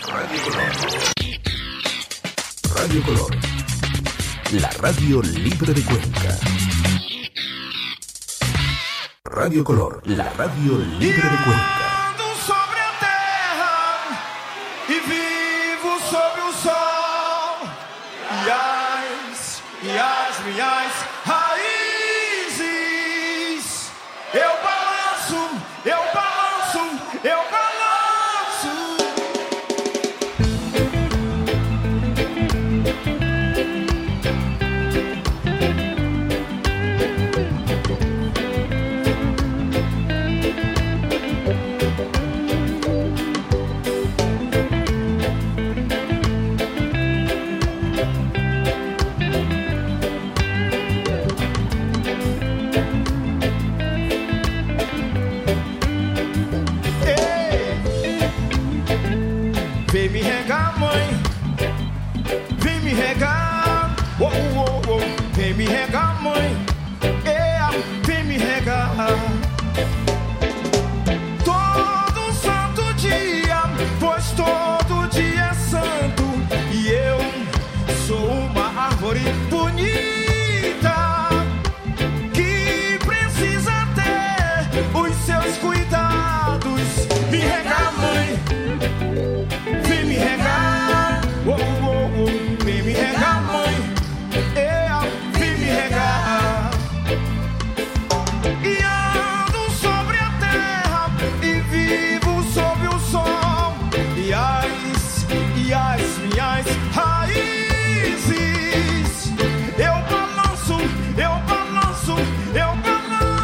Radio Color, la radio libre de Cuenca. Radio Color, la radio libre de Cuenca. Ando sobre a terra e vivo sobre o sol, e as minhas raízes. Eu balanço, eu balanço, eu balanço. Vem me regar, mãe, vem me regar, oh, oh, oh. Vem me regar, mãe, vem me regar. Todo santo dia, pois todo dia é santo, e eu sou uma árvore bonita que precisa ter os seus cuidados. Me regar, mãe, vem me regar, oh, oh, oh. Vem me regar, mãe, vem me regar. E ando sobre a terra e vivo sob o sol, e as minhas raízes. Eu balanço, eu balanço, eu balanço.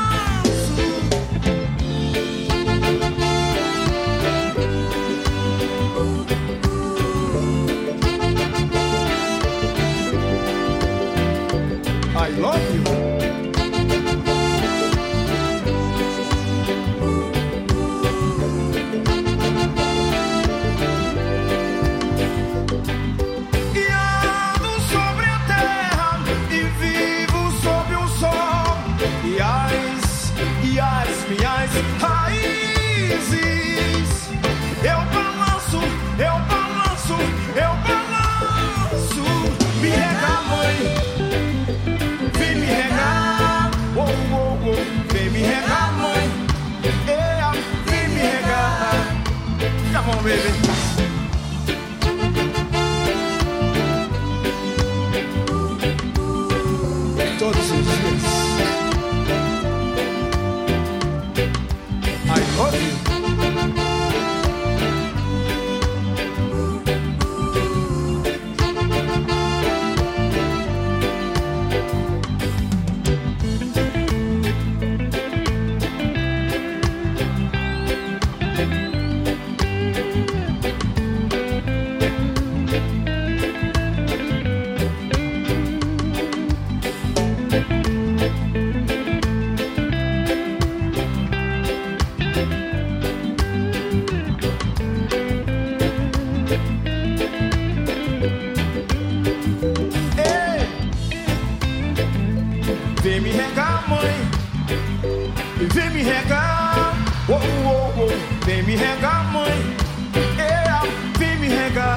I love you. E ando sobre a terra e vivo sob o sol, e as minhas raízes. Eu balanço, eu balanço, eu balanço. Me rega, mãe, vem me regar, oh, oh, oh. Vem me regar, mãe, vem me regar. Come on, baby. Todos os dias. I love you. Vem me regar, mãe, vem me regar, oh, oh, oh. Vem me regar, mãe, vem me regar.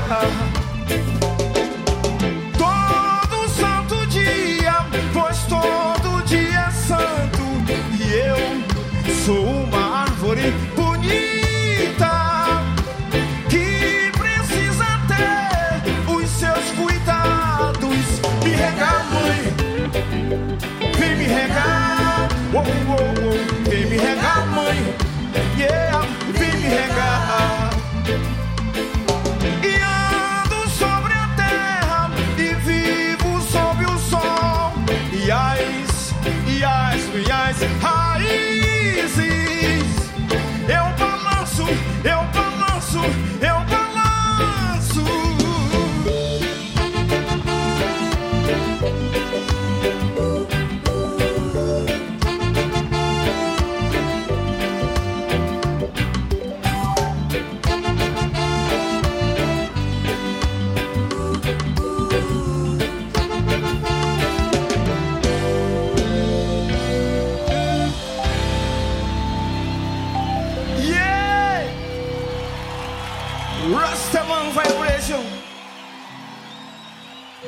Todo santo dia, pois todo dia é santo, e eu sou uma árvore bonita que precisa ter os seus cuidados. Me regar, mãe, vem me regar, oh, oh, oh. Vem me regar, mãe, vem me regar. E ando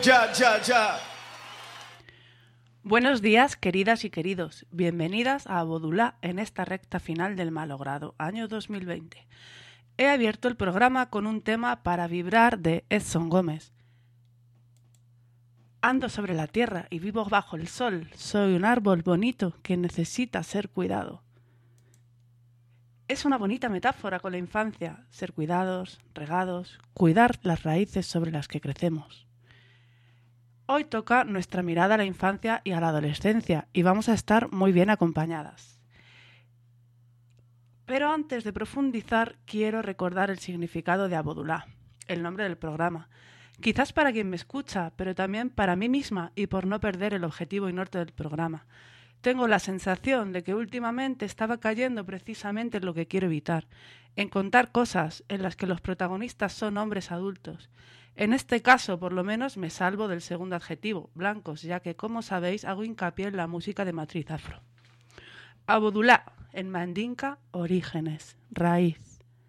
Ya, ya, ya. Buenos días, queridas y queridos. Bienvenidas a Abodulá en esta recta final del malogrado año 2020. He abierto el programa con un tema para vibrar de Edson Gómez. Ando sobre la tierra y vivo bajo el sol. Soy un árbol bonito que necesita ser cuidado. Es una bonita metáfora con la infancia, ser cuidados, regados, cuidar las raíces sobre las que crecemos. Hoy toca nuestra mirada a la infancia y a la adolescencia y vamos a estar muy bien acompañadas. Pero antes de profundizar, quiero recordar el significado de Abodulá, el nombre del programa. Quizás para quien me escucha, pero también para mí misma y por no perder el objetivo y norte del programa. Tengo la sensación de que últimamente estaba cayendo precisamente en lo que quiero evitar, en contar cosas en las que los protagonistas son hombres adultos. En este caso, por lo menos, me salvo del segundo adjetivo, blancos, ya que, como sabéis, hago hincapié en la música de matriz afro. Abodulá, en mandinka, orígenes, raíz.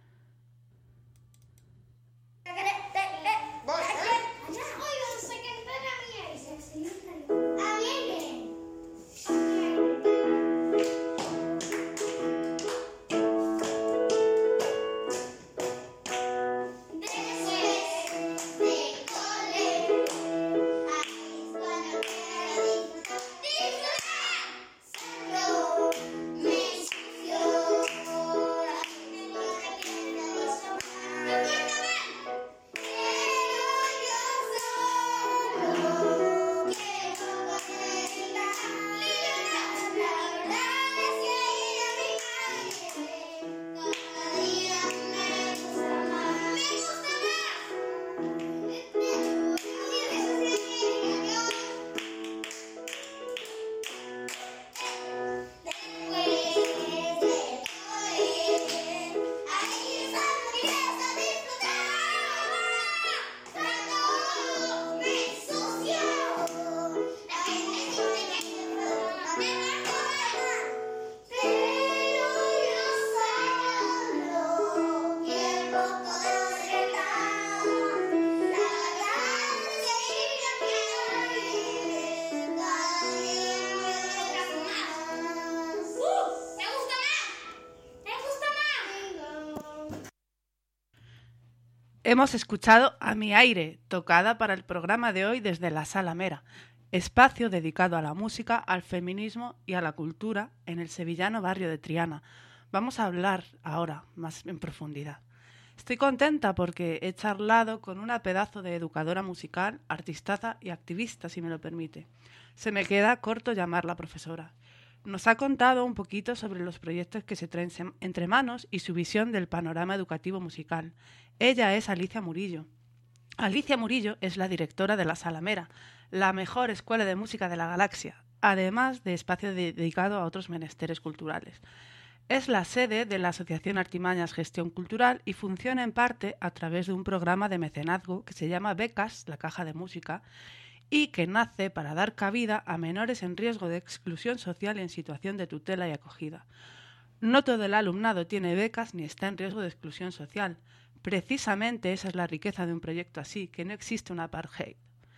Hemos escuchado A mi aire, tocada para el programa de hoy desde la Sala Mera, espacio dedicado a la música, al feminismo y a la cultura en el sevillano barrio de Triana. Vamos a hablar ahora más en profundidad. Estoy contenta porque he charlado con una pedazo de educadora musical, artistaza y activista, si me lo permite. Se me queda corto llamarla profesora. Nos ha contado un poquito sobre los proyectos que se traen entre manos y su visión del panorama educativo musical. Ella es Alicia Murillo. Alicia Murillo es la directora de la Sala Mera, la mejor escuela de música de la galaxia, además de espacio dedicado a otros menesteres culturales. Es la sede de la Asociación Artimañas Gestión Cultural y funciona en parte a través de un programa de mecenazgo que se llama Becas, la Caja de Música, y que nace para dar cabida a menores en riesgo de exclusión social y en situación de tutela y acogida. No todo el alumnado tiene becas ni está en riesgo de exclusión social. Precisamente esa es la riqueza de un proyecto así, que no existe un apartheid.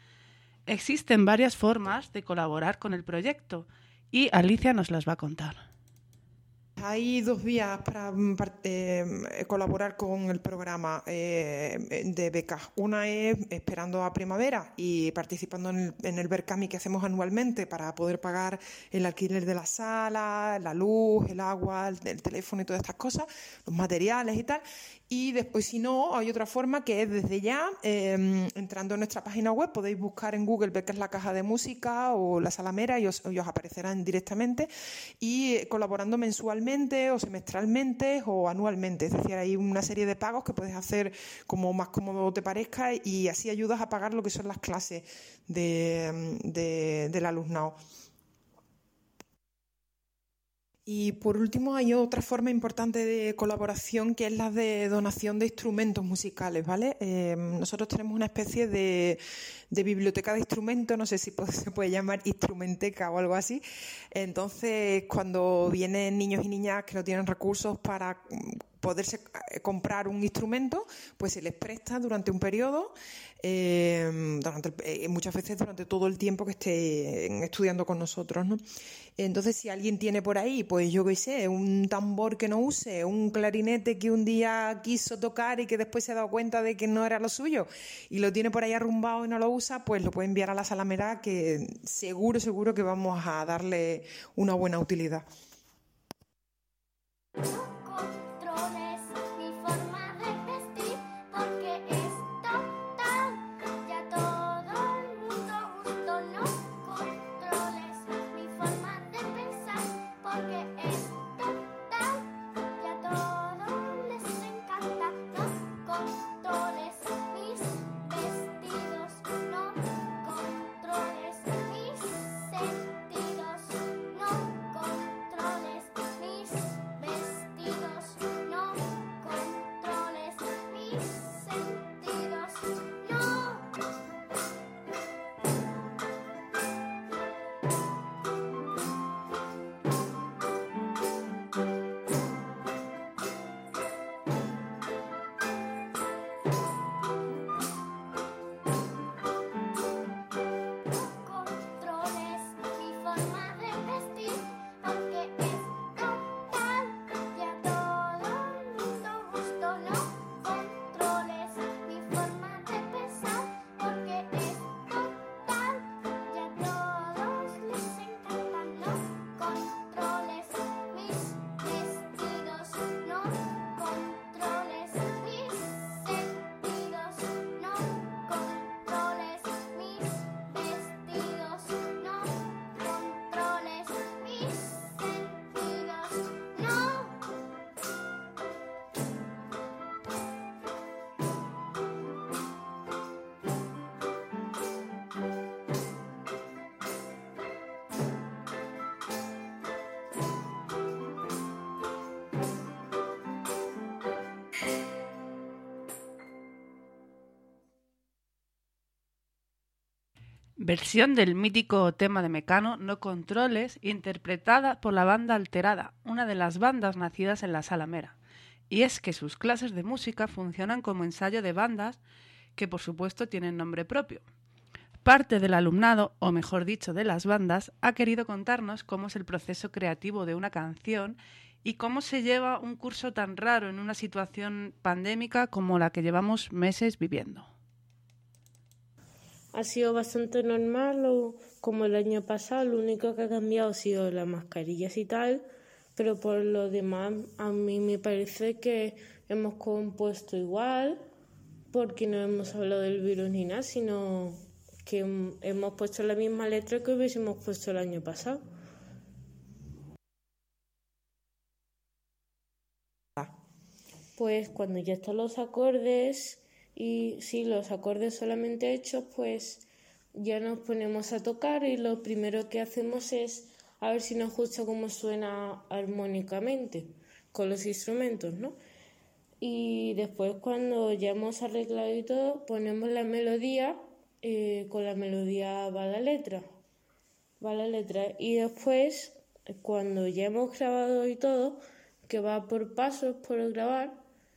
Existen varias formas de colaborar con el proyecto y Alicia nos las va a contar. Hay dos vías para colaborar con el programa de becas. Una es esperando a primavera y participando en el Berkami que hacemos anualmente para poder pagar el alquiler de la sala, la luz, el agua, el teléfono y todas estas cosas, los materiales y tal. Y después, si no, hay otra forma que es desde ya, entrando en nuestra página web, podéis buscar en Google Becas la Caja de Música o la Sala Mera y os aparecerán directamente, y colaborando mensualmente o semestralmente o anualmente. Es decir, hay una serie de pagos que puedes hacer como más cómodo te parezca y así ayudas a pagar lo que son las clases del alumnado. Y por último hay otra forma importante de colaboración que es la de donación de instrumentos musicales, ¿vale? Nosotros tenemos una especie de biblioteca de instrumentos, no sé si se puede llamar instrumenteca o algo así. Entonces, cuando vienen niños y niñas que no tienen recursos para poderse comprar un instrumento, pues se les presta durante un periodo, muchas veces durante todo el tiempo que estén estudiando con nosotros, ¿no? Entonces, si alguien tiene por ahí, pues yo qué sé, un tambor que no use, un clarinete que un día quiso tocar y que después se ha dado cuenta de que no era lo suyo y lo tiene por ahí arrumbado y no lo usa, pues lo puede enviar a la Sala Mera, que seguro que vamos a darle una buena utilidad. Versión del mítico tema de Mecano, No controles, interpretada por la banda Alterada, una de las bandas nacidas en la Sala Mera. Y es que sus clases de música funcionan como ensayo de bandas que por supuesto tienen nombre propio. Parte del alumnado, o mejor dicho de las bandas, ha querido contarnos cómo es el proceso creativo de una canción y cómo se lleva un curso tan raro en una situación pandémica como la que llevamos meses viviendo. Ha sido bastante normal, como el año pasado, lo único que ha cambiado ha sido las mascarillas y tal, pero por lo demás a mí me parece que hemos compuesto igual, porque no hemos hablado del virus ni nada, sino que hemos puesto la misma letra que hubiésemos puesto el año pasado. Pues cuando ya están los acordes y sí, los acordes solamente hechos, pues ya nos ponemos a tocar y lo primero que hacemos es a ver si nos gusta cómo suena armónicamente con los instrumentos, ¿no? Y después cuando ya hemos arreglado y todo, ponemos la melodía, con la melodía va la letra. Y después, cuando ya hemos grabado y todo, que va por pasos por grabar,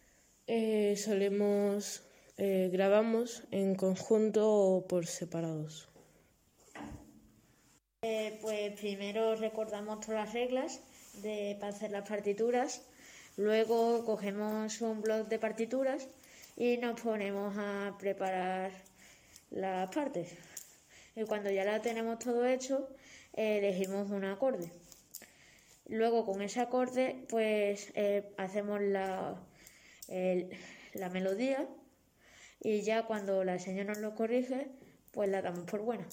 grabamos en conjunto o por separados. Pues primero recordamos todas las reglas para hacer las partituras, luego cogemos un bloc de partituras y nos ponemos a preparar las partes. Y cuando ya la tenemos todo hecho, elegimos un acorde. Luego con ese acorde pues hacemos la melodía y ya cuando la señora nos lo corrige, pues la damos por buena.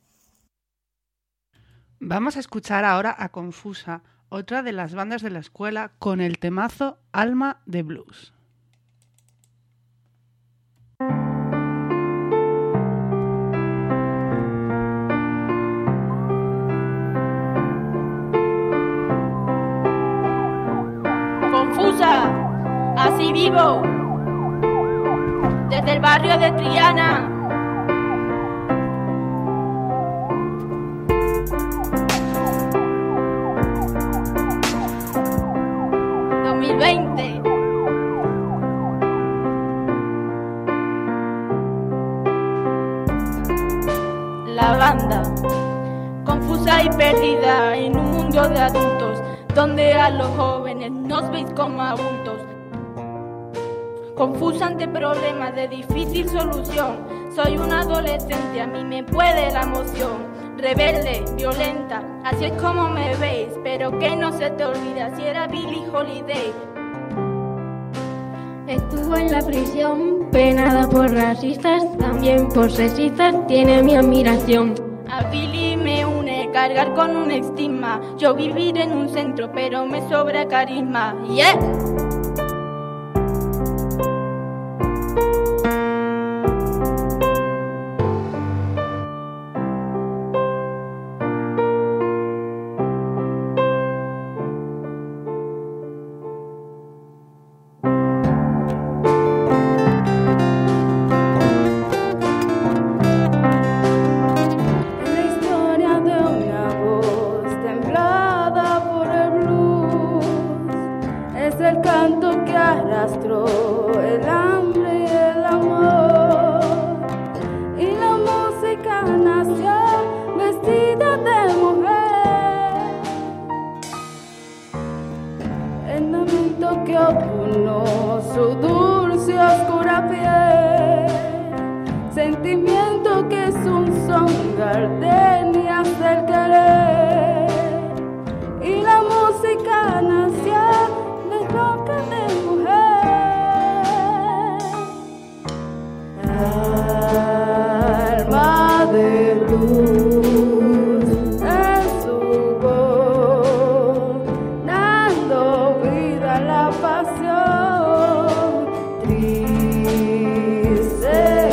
Vamos a escuchar ahora a Confusa, otra de las bandas de la escuela, con el temazo Alma de Blues. Confusa, así vivo, desde el barrio de Triana. confusa y perdida en un mundo de adultos, donde a los jóvenes nos veis como adultos. Confusa ante problemas de difícil solución, soy una adolescente, a mí me puede la emoción. Rebelde, violenta, así es como me veis, pero que no se te olvida si era Billie Holiday. Estuvo en la prisión, penada por racistas, también por sexistas, tiene mi admiración. A Billie me une cargar con un estigma, yo vivir en un centro pero me sobra carisma, yeah. El hambre y el amor, y la música nació vestida de mujer. El lamento que opunó su dulce y oscura piel, sentimiento que es un son gardenias del querer, y la música nació de roca de mujer. Alma de luz en su voz, dando vida a la pasión, triste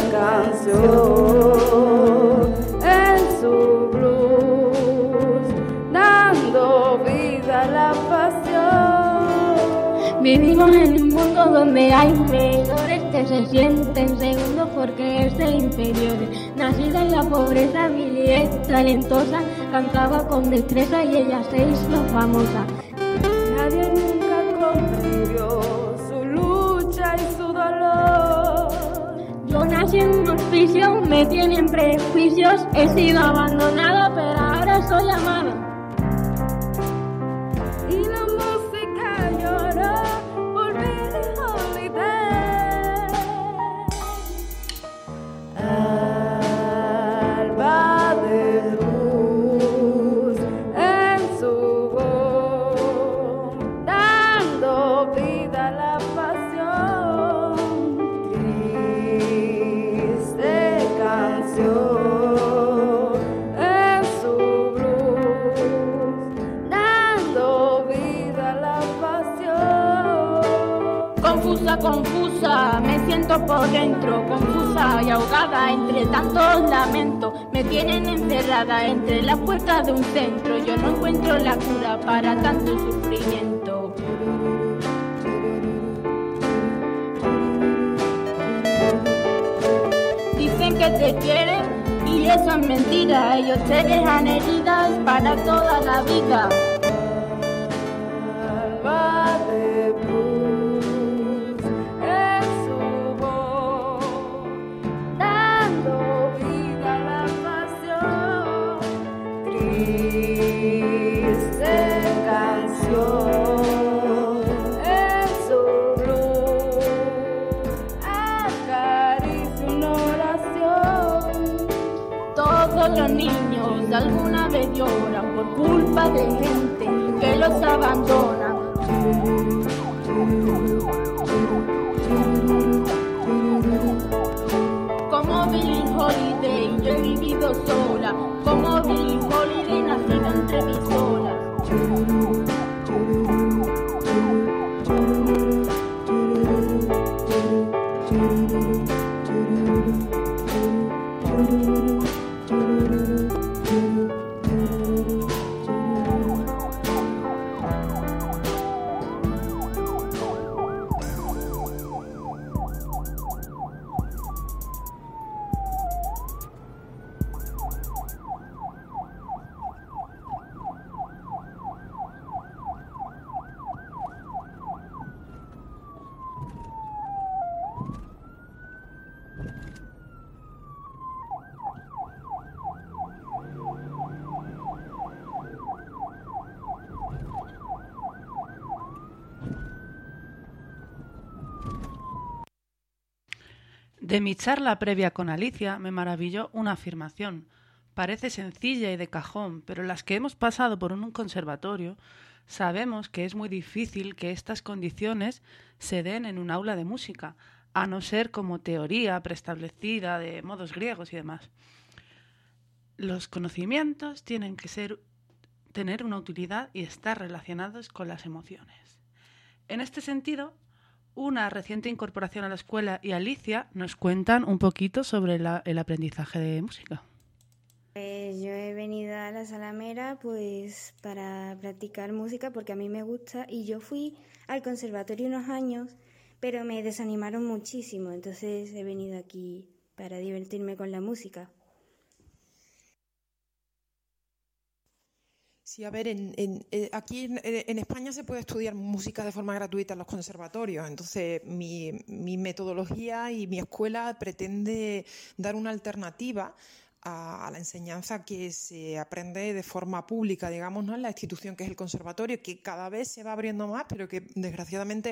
canción en su blues, dando vida a la pasión. Vivimos en un mundo donde hay veedores que se sienten segundos porque es de inferiores. Nacida en la pobreza, Billie es talentosa, cantaba con destreza y ella se hizo famosa. Nadie nunca comprendió su lucha y su dolor. Yo nací en un hospicio, me tienen prejuicios, he sido abandonada pero ahora soy amada. Y la música lloró por Billie Holiday. Alba de luz en su voz, dando vida a la pasión, triste canción en su blues, dando vida a la pasión. Confusa, confusa, me siento por dentro, confusa y ahogada entre tantos lamentos. Me tienen encerrada entre las puertas de un centro, yo no encuentro la cura para tanto sufrimiento. Dicen que te quieren y eso es mentira, ellos te dejan heridas para toda la vida. Alba de luz en su voz, dando vida a la pasión, triste canción en su blues, acaricia una oración. Todos los niños alguna vez lloran por culpa de gente que los abandona. Como Billie Holiday yo he vivido sola, como Billie Holiday nacida entre mis olas. De mi charla previa con Alicia me maravilló una afirmación. Parece sencilla y de cajón, pero las que hemos pasado por un conservatorio sabemos que es muy difícil que estas condiciones se den en un aula de música, a no ser como teoría preestablecida de modos griegos y demás. Los conocimientos tienen que tener una utilidad y estar relacionados con las emociones. En este sentido, una reciente incorporación a la escuela y Alicia nos cuentan un poquito sobre el aprendizaje de música. Yo he venido a la Salamera pues para practicar música porque a mí me gusta y yo fui al conservatorio unos años, pero me desanimaron muchísimo, entonces he venido aquí para divertirme con la música. Sí, a ver, aquí en España se puede estudiar música de forma gratuita en los conservatorios, entonces mi metodología y mi escuela pretende dar una alternativa a la enseñanza que se aprende de forma pública, digamos, ¿no? En la institución que es el conservatorio, que cada vez se va abriendo más, pero que desgraciadamente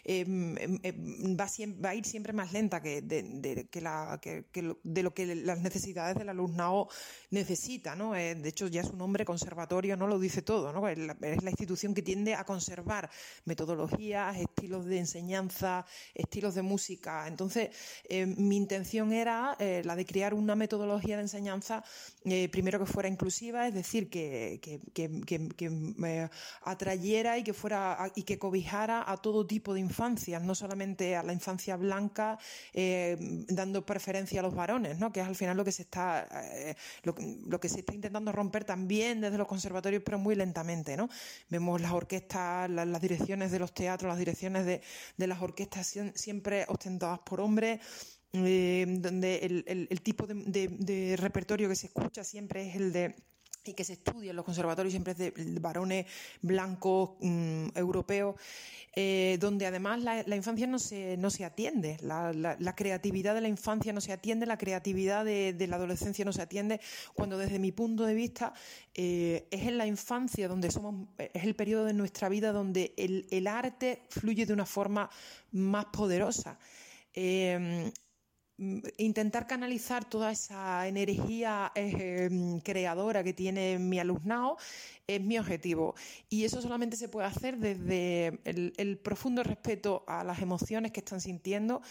va a ir siempre más lenta de lo que las necesidades del alumnado necesita, ¿no? De hecho, ya su nombre, conservatorio, no lo dice todo, ¿no? Es la institución que tiende a conservar metodologías, estilos de enseñanza, estilos de música. Entonces, mi intención era la de crear una metodología de enseñanza primero que fuera inclusiva, es decir, que atrayera y que cobijara a todo tipo de infancias, no solamente a la infancia blanca, dando preferencia a los varones, ¿no? Que es al final lo que se está intentando romper también desde los conservatorios, pero muy lentamente, ¿no? Vemos las orquestas, las direcciones de los teatros, las direcciones de las orquestas siempre ostentadas por hombres. Donde el tipo de repertorio que se escucha siempre es y que se estudia en los conservatorios siempre es de varones blancos europeos, donde además la infancia no se atiende, la creatividad de la infancia no se atiende, la creatividad de la adolescencia no se atiende, cuando desde mi punto de vista es en la infancia donde es el periodo de nuestra vida donde el arte fluye de una forma más poderosa. Intentar canalizar toda esa energía creadora que tiene mi alumnado es mi objetivo, y eso solamente se puede hacer desde el profundo respeto a las emociones que están sintiendo,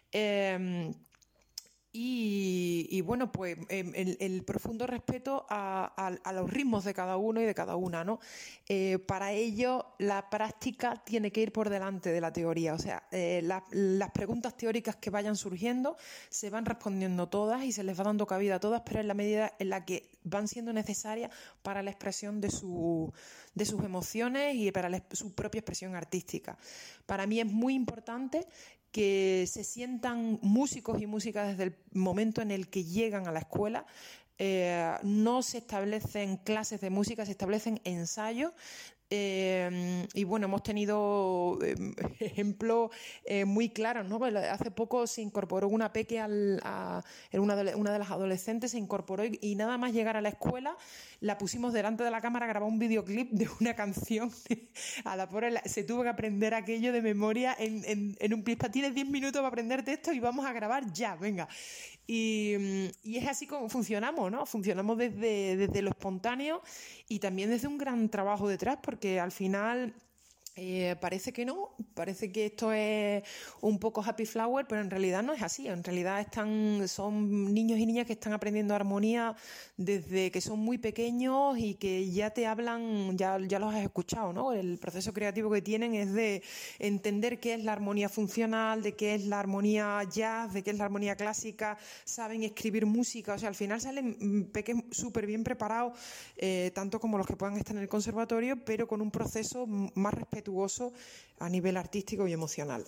y bueno, pues el profundo respeto a los ritmos de cada uno y de cada una, ¿no? Para ello, la práctica tiene que ir por delante de la teoría. O sea, las preguntas teóricas que vayan surgiendo se van respondiendo todas y se les va dando cabida a todas, pero en la medida en la que van siendo necesarias para la expresión de sus emociones y para su propia expresión artística. Para mí es muy importante que se sientan músicos y músicas desde el momento en el que llegan a la escuela. No se establecen clases de música, se establecen ensayos. Y bueno, hemos tenido ejemplos muy claros, ¿no? Hace poco se incorporó una peque una de las adolescentes se incorporó y nada más llegar a la escuela la pusimos delante de la cámara a grabar un videoclip de una canción. A la pobre se tuvo que aprender aquello de memoria en un plispa. Tienes 10 minutos para aprenderte esto y vamos a grabar ya, venga. Y es así como funcionamos, ¿no? Funcionamos desde lo espontáneo y también desde un gran trabajo detrás, porque al final parece que no, parece que esto es un poco happy flower, pero en realidad no es así. En realidad son niños y niñas que están aprendiendo armonía desde que son muy pequeños y que ya te hablan, ya los has escuchado, ¿no? El proceso creativo que tienen es de entender qué es la armonía funcional, de qué es la armonía jazz, de qué es la armonía clásica, saben escribir música. O sea, al final salen peques súper bien preparados, tanto como los que puedan estar en el conservatorio, pero con un proceso más respetuoso a nivel artístico y emocional.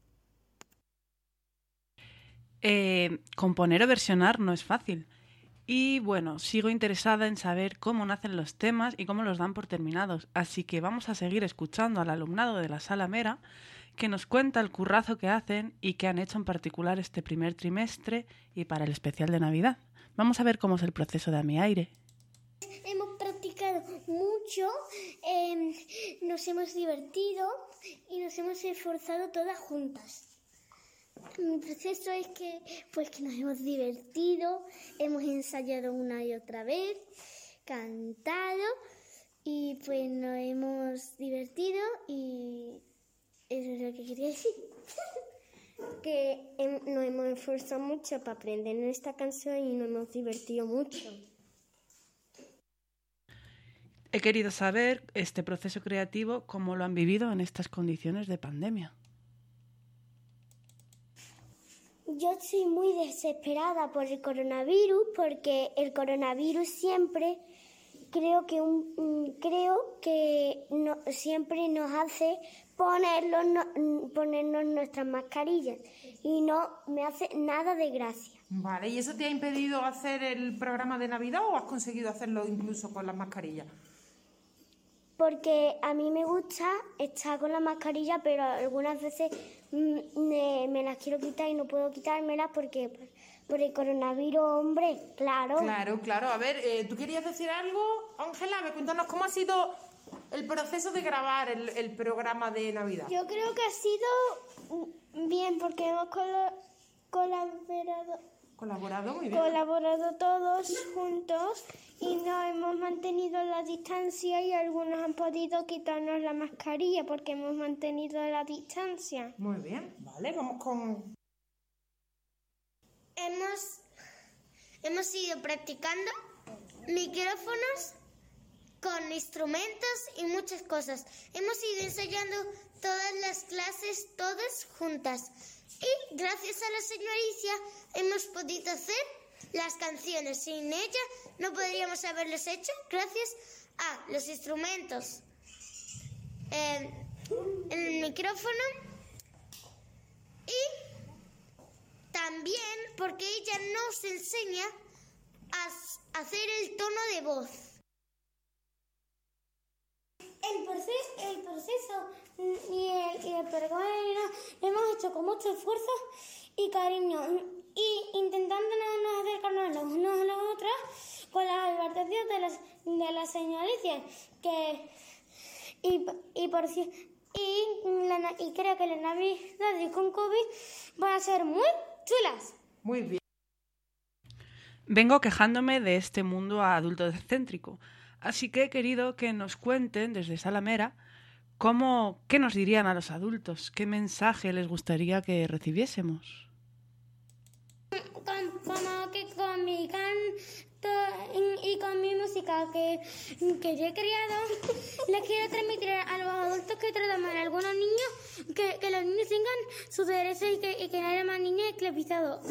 Componer o versionar no es fácil. Y bueno, sigo interesada en saber cómo nacen los temas y cómo los dan por terminados. Así que vamos a seguir escuchando al alumnado de la Sala Mera, que nos cuenta el currazo que hacen y que han hecho en particular este primer trimestre y para el especial de Navidad. Vamos a ver cómo es el proceso de A Mi Aire. Hemos practicado mucho, nos hemos divertido y nos hemos esforzado todas juntas. Mi proceso es que nos hemos divertido, hemos ensayado una y otra vez, cantado y pues nos hemos divertido y eso es lo que quería decir. Que nos hemos esforzado mucho para aprender esta canción y nos hemos divertido mucho. He querido saber este proceso creativo, cómo lo han vivido en estas condiciones de pandemia. Yo estoy muy desesperada por el coronavirus porque el coronavirus siempre siempre nos hace ponernos nuestras mascarillas y no me hace nada de gracia. Vale, ¿y eso te ha impedido hacer el programa de Navidad o has conseguido hacerlo incluso con las mascarillas? Porque a mí me gusta estar con la mascarilla, pero algunas veces me las quiero quitar y no puedo quitármelas porque por el coronavirus, hombre, claro. Claro. A ver, ¿tú querías decir algo, Ángela? Cuéntanos cómo ha sido el proceso de grabar el programa de Navidad. Yo creo que ha sido bien porque hemos colaborado todos juntos y nos hemos mantenido la distancia y algunos han podido quitarnos la mascarilla porque hemos mantenido la distancia. Muy bien, vale, vamos con... Hemos ido practicando micrófonos con instrumentos y muchas cosas. Hemos ido ensayando todas las clases, todas juntas. Y gracias a la señoricia hemos podido hacer las canciones. Sin ella no podríamos haberlas hecho gracias a los instrumentos, el micrófono y también porque ella nos enseña a hacer el tono de voz. El proceso y el programa lo hemos hecho con mucho esfuerzo y cariño y intentándonos acercarnos los unos a los otros con las advertencias de la señoricia y creo que las navidades con COVID van a ser muy chulas. Muy bien. Vengo quejándome de este mundo adultocéntrico, así que he querido que nos cuenten desde Salamera qué nos dirían a los adultos, qué mensaje les gustaría que recibiésemos. Como que con mi canto y con mi música que yo he creado, les quiero transmitir a los adultos que tratan mal a algunos niños, que los niños tengan sus derechos y que no haya más niños esclavizados.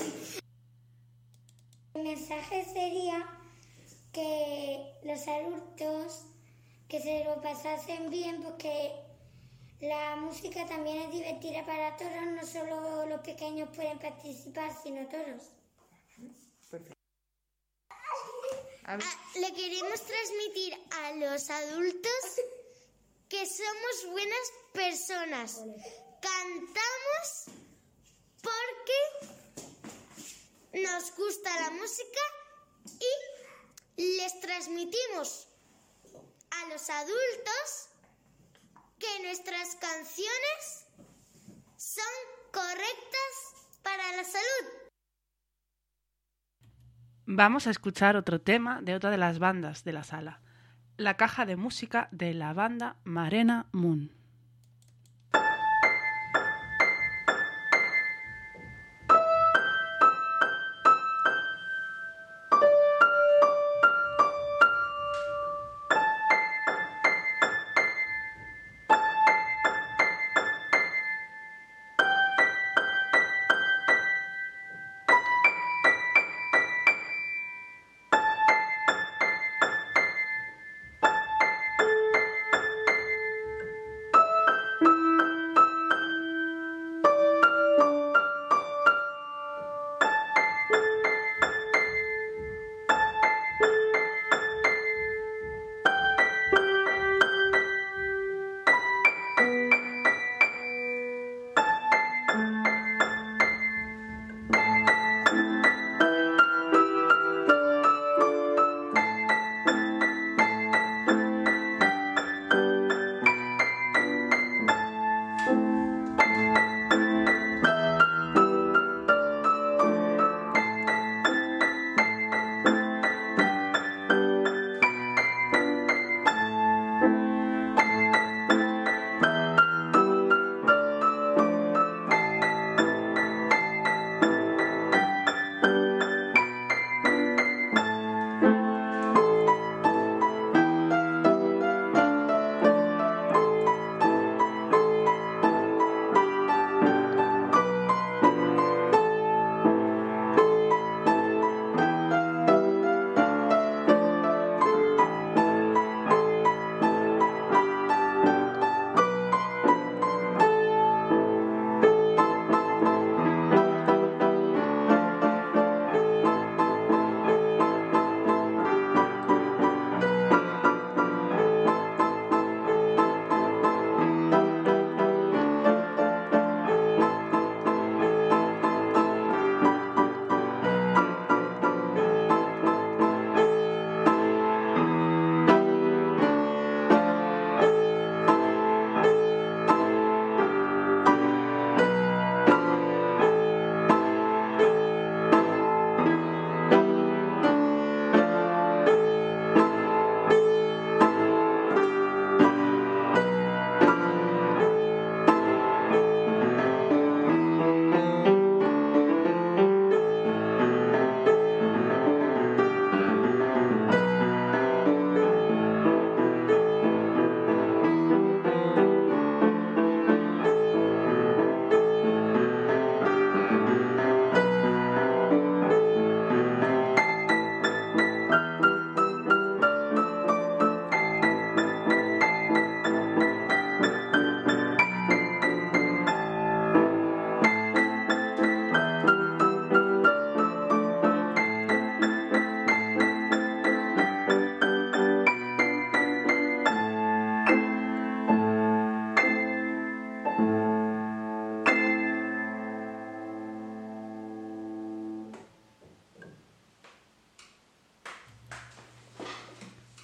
El mensaje sería que los adultos que se lo pasasen bien, porque la música también es divertida para todos, no solo los pequeños pueden participar, sino todos. Perfecto. Le queremos transmitir a los adultos que somos buenas personas. Cantamos porque nos gusta la música y les transmitimos a los adultos que nuestras canciones son correctas para la salud. Vamos a escuchar otro tema de otra de las bandas de la sala, la caja de música de la banda Marena Moon.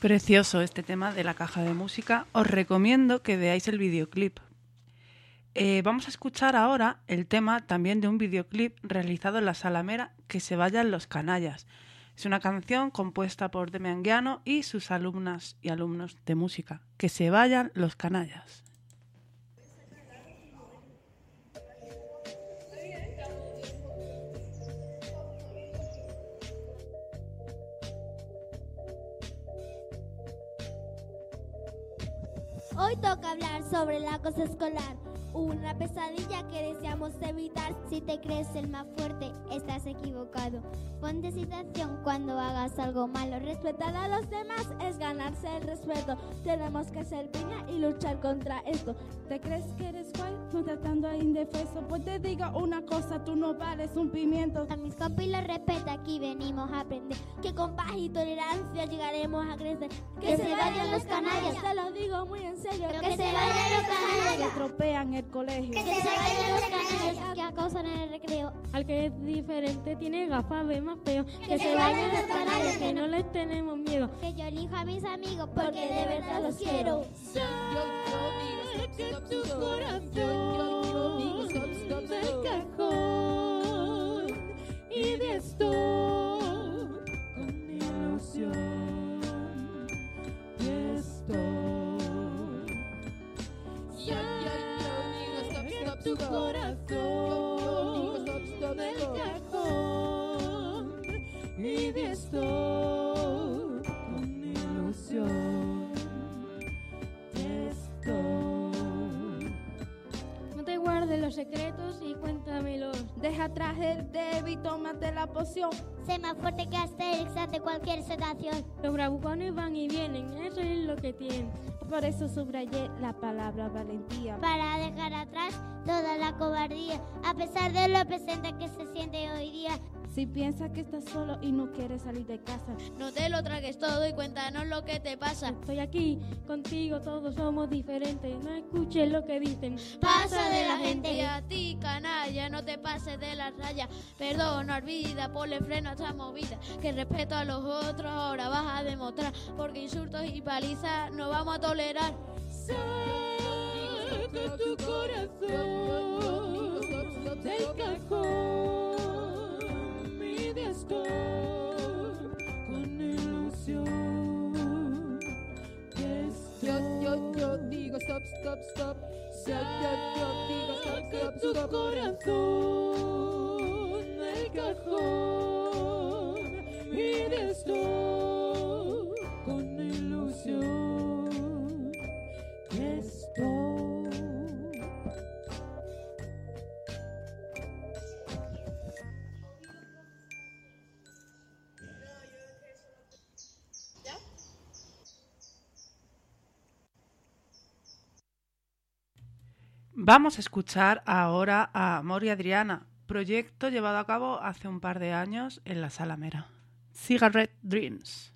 Precioso este tema de la caja de música. Os recomiendo que veáis el videoclip. Vamos a escuchar ahora el tema también de un videoclip realizado en la Sala Mera, Que se vayan los canallas. Es una canción compuesta por Deme Anguiano y sus alumnas y alumnos de música. Que se vayan los canallas. Hoy toca hablar sobre el acoso escolar, una pesadilla que deseamos evitar. Si te crees el más fuerte, estás equivocado. Ponte situación cuando hagas algo malo. Respetar a los demás es ganarse el respeto. Tenemos que ser piña y luchar contra esto. ¿Te crees que eres guay? No tratando a indefenso. Pues te digo una cosa, tú no vales un pimiento. A mis compis los respeta, aquí venimos a aprender. Que con paz y tolerancia llegaremos a crecer. Que se vayan los canallas. Te lo digo muy en serio. Que se vayan los canallas. Que estropean el colegio. Que se vayan los canallas. Que acosan en el recreo. Al que es diferente tiene gafas, ve más feo. Que se vayan los canallas. Que no les tenemos miedo. Que yo elijo a mis amigos porque de verdad los quiero. Que tu corazón del cajón y de esto con ilusión y esto que tu corazón del cajón y de esto con ilusión y esto. Guarde los secretos y cuéntamelos. Deja atrás el débil, tómate la poción. Sé más fuerte que Asterix ante cualquier situación. Los bravucones van y vienen, eso es lo que tienen. Por eso subrayé la palabra valentía. Para dejar atrás toda la cobardía, a pesar de lo presente que se siente hoy día. Si piensas que estás solo y no quieres salir de casa, no te lo tragues todo y cuéntanos lo que te pasa. Estoy aquí contigo, todos somos diferentes. No escuches lo que dicen. Pasa de la gente. Y a ti, canalla, no te pases de la raya. Perdona, olvida, ponle freno a esta movida. Que respeto a los otros ahora vas a demostrar. Porque insultos y palizas no vamos a tolerar. Saca tu corazón del cajón. Esto con ilusión. Yo digo stop, stop, stop. Yo digo stop, stop, stop. Tu corazón el cajón y de esto con ilusión. Esto. Vamos a escuchar ahora a Amor y Adriana, proyecto llevado a cabo hace un par de años en la Sala Mera. Cigarette Dreams.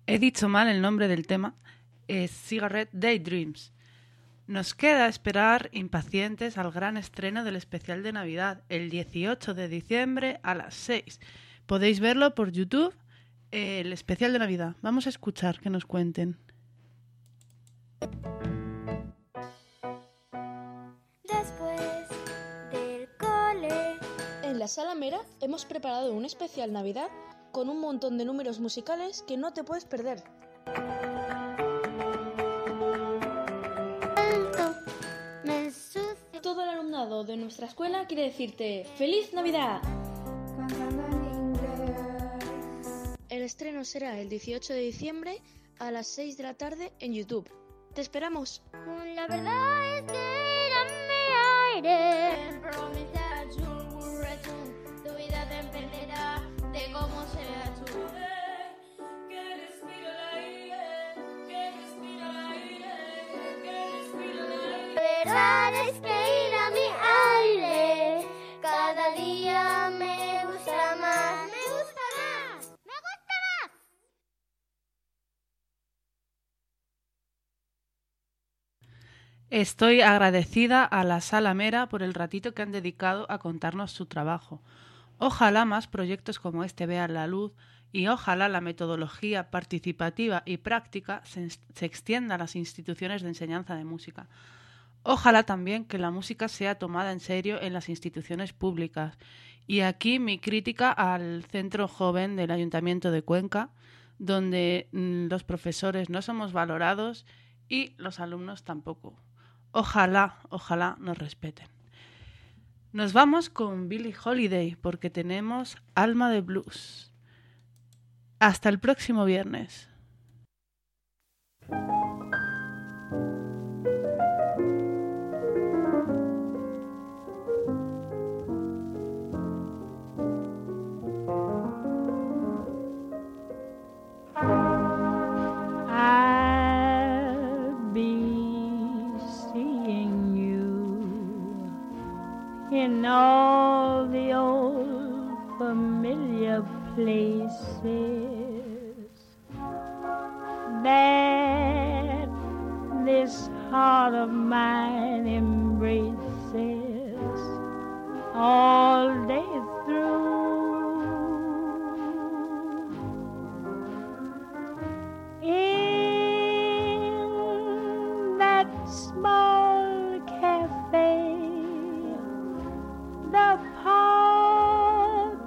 He dicho mal el nombre del tema, es Cigarette Daydreams. Nos queda esperar impacientes al gran estreno del especial de Navidad, el 18 de diciembre a las 6. Podéis verlo por YouTube, el especial de Navidad. Vamos a escuchar que nos cuenten. Después del cole. En la Sala Mera hemos preparado un especial Navidad con un montón de números musicales que no te puedes perder. Todo el alumnado de nuestra escuela quiere decirte ¡Feliz Navidad! El estreno será el 18 de diciembre a las 6 de la tarde en YouTube. ¡Te esperamos! La verdad es que era mi aire. Tu vida dependerá de cómo seas tú. La verdad es que ir a mi aire cada día me gusta más. Me gusta más. Me gusta más. Estoy agradecida a la Sala Mera por el ratito que han dedicado a contarnos su trabajo. Ojalá más proyectos como este vean la luz y ojalá la metodología participativa y práctica se extienda a las instituciones de enseñanza de música. Ojalá también que la música sea tomada en serio en las instituciones públicas. Y aquí mi crítica al Centro Joven del Ayuntamiento de Cuenca, donde los profesores no somos valorados y los alumnos tampoco. Ojalá nos respeten. Nos vamos con Billie Holiday porque tenemos Alma de Blues. Hasta el próximo viernes. In all the old familiar places that this heart of mine embraces all day through. In that small cafe, the park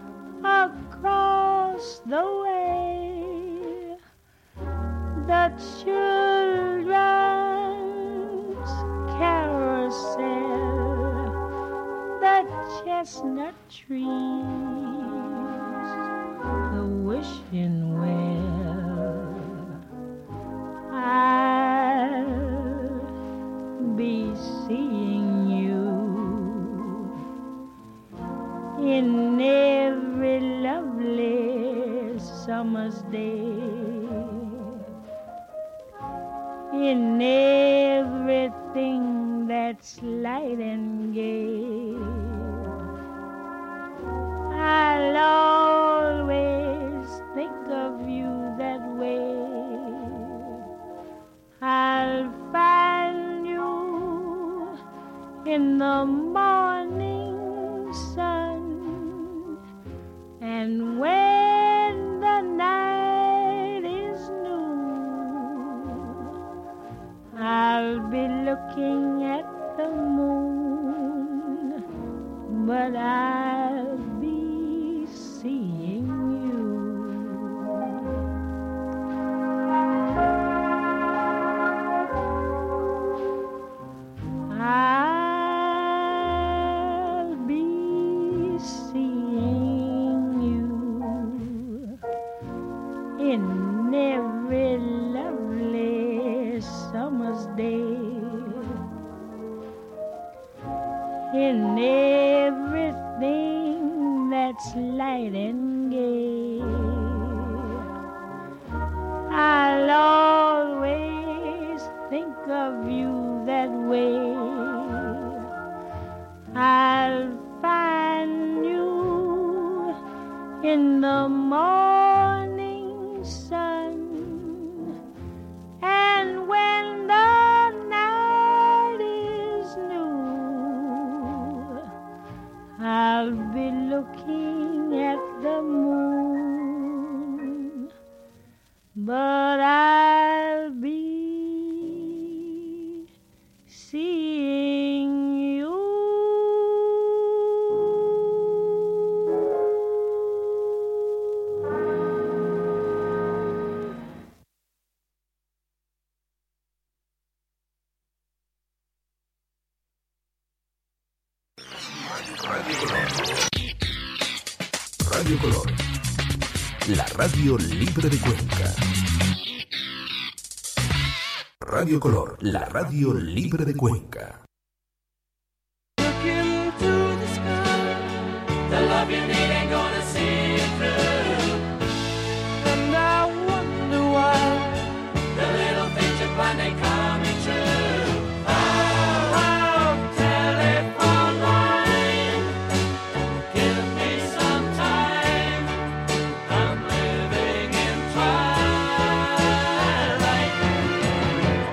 across the way, the children's carousel, the chestnut trees, the wishing well. I'll be seeing you in every lovely summer's day, in everything that's light and gay. I'll always think of you that way. I'll find you in the morning sun, and when the night is new, I'll be looking at the moon, but I'll be seeing you. I'll be seeing you in every lovely summer's day, in everything that's light and gay. I'll always think of you that way. I'll find you in the morning sun, Radio Color. Radio Color. La radio libre de Cuenca. Radio Color, la radio libre de Cuenca. The love you need